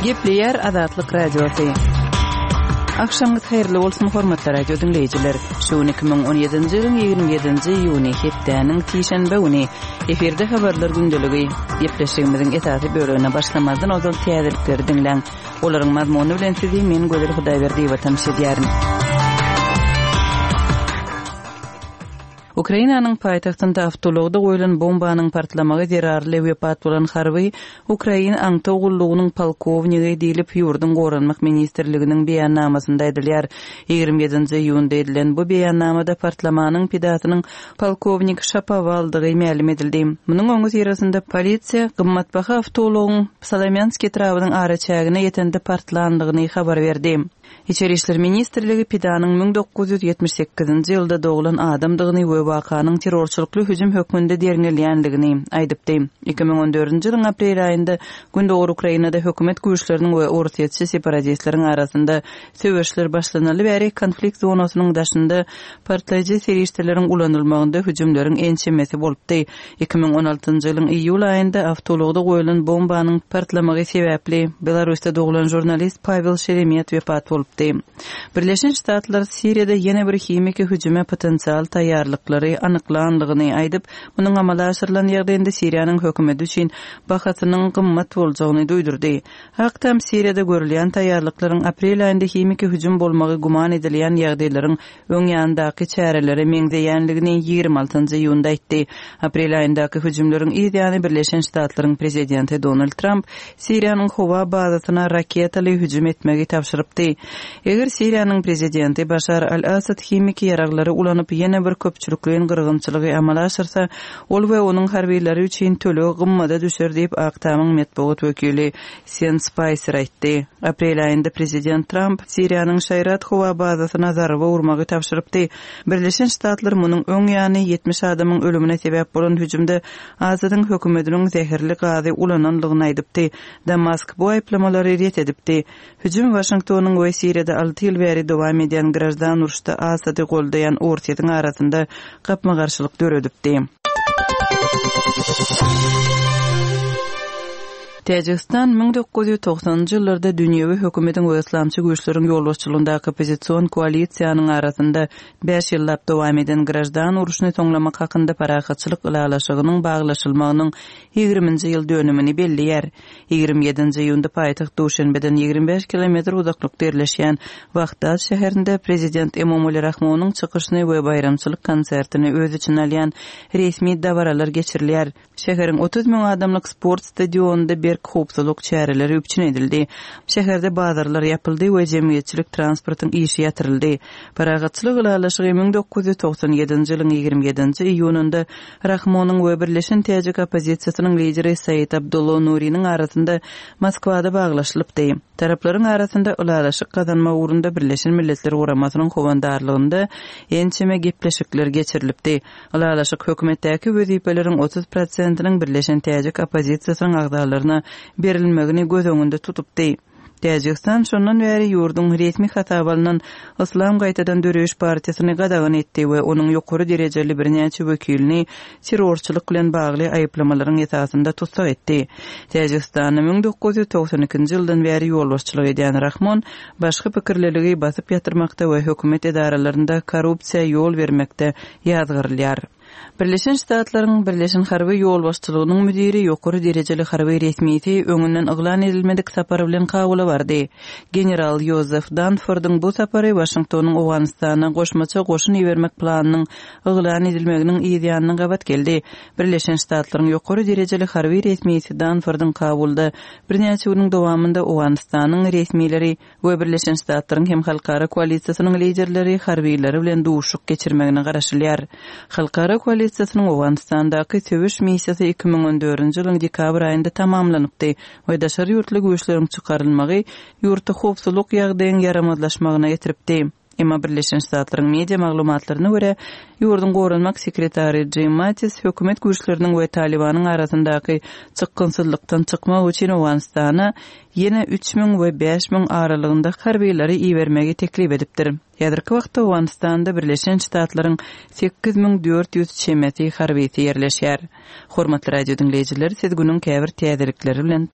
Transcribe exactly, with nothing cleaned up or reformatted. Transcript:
Gepleyer Azatlyk Radiosu. Akşamyz hayrly bolsun hormatly radio dinleyijiler. Şu iki bin on ýedinji ýylyň ýygrimi ýedinji ýuny hepdeniň tişenbe güni eferde habarlar gündeligi gepleşigimiziň esasy bölümine başlamazdan ozal täzelikleri dinleň. Olaryň mazmuny bilen sizi men Gözel Hudaýberdi we tamşy edýärin. Ukrainanyň paýtagtynda awtologda goýulan bombanyň partlamagy zerarly wepat bolan harby Ukraina aňtogullugynyň polkownigi diýilip ýurdun goranmak ministrliginiň beýannamasynda edilýär. ýygrimi ýedinji ýunda edilen bu beýannamada partlamanyň pidatynyň polkownik Shapovaldygy ma'lum edildi. Munyň öňü sirasynda polisiýa gymmatbaha awtologyň Salomyanski trawynyň araçagyna ýetende partlandygyny habar berdi. İçeri işler ministrligi pidanyň bin dokuz ýüz ýetmiş sekizinji ýylda doğulan adamdygyny we wakanyň terrorçylykly hüjüm hökmünde derňelýändigini aýdypdy. iki bin on dördünji ýylyň aprel aýynda Gündöwür Ukrainada hökümet güýçleriniň we ortaýetçi separatistleriň arasynda söwüşler başlanaly bäri konflikt zonasynyň daşynda partlaýjy serişdeleriň ulanylmagynda hüjümleriň ençemesi bolupdy. iki bin on altynjy ýylyň iýul aýynda awtologda goýulan bombanyň partlamagy sebäpli Belarusda doğulan jurnalist Pavel Sheremet wepat bolupdy. Birleşen Ştatlar Siriýada ýene bir himiki hüjüme potensial taýýarlyklary anyklandygyny aýdyp, munyň amala aşyrylan ýagdaýynda Siriýanyň hökümeti üçin bahasynyň gymmat boljagyny duýdurdy. Haktam Siriýada görülýän taýýarlyklaryň aprel aýynda himiki hüjüm bolmagy guman edilýän ýagdaýlaryň öňýändaky çäreleri meňzeýänligini ýygrimi altynjy ýunda aýtdy. Aprel aýyndaky hüjümleriň ýa-da Birleşen Ştatlaryň prezidenti Donald Trump Siriýanyň howa bazasyna raketaly hüjüm etmegi tapşyrypdy. Eger Siriýanyň prezidenti Bashar al-Assad himiki ýaraglary ulanyp ýene bir köpçülikliň gyrgynçylygy amala aşyrsa, ol we onuň harbiýleri üçin tölegi gymmada düşer diýip Aktamyň medeniýet wekili Sean Spicer aýtdy. Aprel aýynda prezident Trump Siriýanyň Şayrat howa bazasyna zarba urmagy tapşyrypdy. Birleşen Ştatlar munyň öňýany ýetmiş adamyň ölümine sebäp bolan hüjümde Assadyň hökümetiniň zehirli gazy ulananlygyny aýdypdy. Damask bu aýplamalary ret edipdi. Hüjüm Washingtonyň we Siriýada alty ýyl bäri dowam edýän grajdan uruşda Assady goldaýan ortaýetyň arasynda gapma-garşylyk döredipdi. Täjikistan bin dokuz ýüz togsanjy ýyllarda dünýäwi hökümetiň we islamçy güýçleriň ýolbaşçylygyndaky opozisiýon koalisiýanyň arasynda beş ýyllap dowam eden grajdan uruşyny toňlamak hakynda parahatçylyk ýalaşygynyň baglaşylmagynyň ýygrimiňji ýyl dönümini belliýär. ýygrimi ýedinji ýunda paýtaht Duşanbeden ýygrimi beş kilometr uzaklykda ýerleşýän Bagdad şäherinde prezident Emomali Rahmonyň çykyşyny we bayramçylyk konsertini öz içine alýan resmi dawaralar geçirilýär. Şäheriň otuz miň adamlyk sport stadionunda bir hopsuzluk çäreleri üpçün edildi. Şäherde bazarlar ýapyldy we jemgyýetçilik transportyň işi ýatyryldy. Paragatçylyk ýalaşygy bin dokuz ýüz togsan ýedinji ýylyň ýygrimi ýedinji iýununda Rahmonyň we Birleşen Täjik opozisiýasynyň lideri Said Abdullah Nuriýanyň arasynda Moskwada baglaşylypdy. Taraplaryň arasynda ulalaşyk kazanma ugrunda Birleşen Milletler Guramasynyň howandarlygynda ençeme gepleşikler geçirilipdi. Ulalaşyk hökümetdäki wezipeleriň otuz prosentiniň Birleşen Täjik opozisiýasynyň agdalaryna berilmegini göz öňünde tutupdy. Täjikistan şondan bäri ýurdun resmi hatabalynan Islam gaýtadan döreş partiýasyny gadagan etdi we onuň ýokary derejeli birnäçe wekilini terrorçylyk bilen bagly aýyplamalaryň esasynda tutsak etdi. Täjikistanyň bin dokuz ýüz togsan ikinji ýyldan bäri ýolbaşçylyk edýän Rahmon başga pikirlerigi basyp ýatyrmakda we hökümet edaralaryna korrupsiýa ýol bermekde ýazgyrylýar. Birleşen Ştatlaryň Birleşen Harby ýolbaşçylygynyň müdiri ýokary derejeli harby resmiýeti öňünden yglan edilmedik sapary bilen kabula bardy. General Joseph Dunford'yň bu sapary Washingtonyň Awganistana goşmaça goşun ýermek planynyň yglan edilmeginiň ýa-da gabat geldi. Birleşen Ştatlaryň ýokary derejeli harby resmiýeti Dunford'yň kabulda birnäçe ýylyň dowamında Awganistanyň resmiýetleri we Birleşen Ştatlaryň hem halkara koalisiýasynyň liderleri harbiýleri bilen duşuk geçirmegini garaşylýar. Halkara koalisiýasynyň Awganistandaky söwüş missiýasy iki bin on dördünji ýylyň dekabr aýynda tamamlanypdy we daşary ýurtly güýçleriň çykarylmagy ýurtda howpsuzlyk ýagdaýynyň ýaramazlaşmagyna getiripdi. Emma Birleşen Ştatlaryň media maglumatlaryna görä, ýurdun goranmak sekretary Jim Mattis hökümet güýçleriniň we Talibanyň arasyndaky çykgynsyzlykdan çykmak üçin Awganistana ýene üç miň we beş miň aralygynda harbiýleri iýermegi teklip edipdir. Ýadyrky wagtda Awganistanda Birleşen Ştatlaryň sekiz miň dört ýüz çemeti harbiýeti ýerleşýär. Hormatly radio dinleýijiler, siz günüň käbir täzelikleri bilen